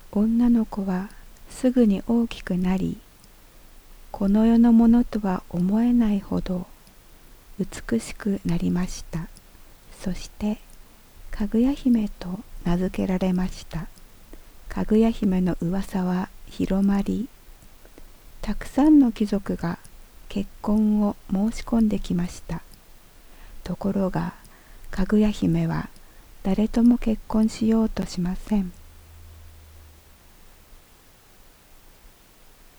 女の子はすぐに大きくなり、この世のものとは思えないほど美しくなりました。そしてかぐや姫と名付けられました。かぐや姫の噂は広まり、たくさんの貴族が結婚を申し込んできました。ところがかぐや姫は誰とも結婚しようとしません。